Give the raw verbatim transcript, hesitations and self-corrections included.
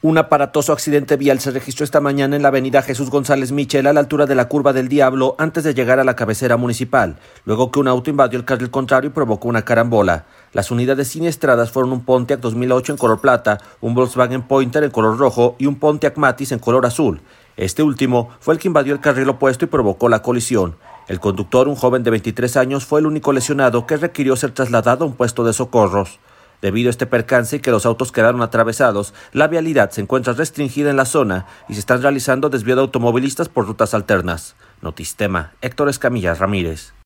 Un aparatoso accidente vial se registró esta mañana en la avenida Jesús González Michel a la altura de la Curva del Diablo antes de llegar a la cabecera municipal, luego que un auto invadió el carril contrario y provocó una carambola. Las unidades siniestradas fueron un Pontiac dos mil ocho en color plata, un Volkswagen Pointer en color rojo y un Pontiac Matiz en color azul. Este último fue el que invadió el carril opuesto y provocó la colisión. El conductor, un joven de veintitrés años, fue el único lesionado que requirió ser trasladado a un puesto de socorros. Debido a este percance y que los autos quedaron atravesados, la vialidad se encuentra restringida en la zona y se están realizando desvío de automovilistas por rutas alternas. Notistema, Héctor Escamilla Ramírez.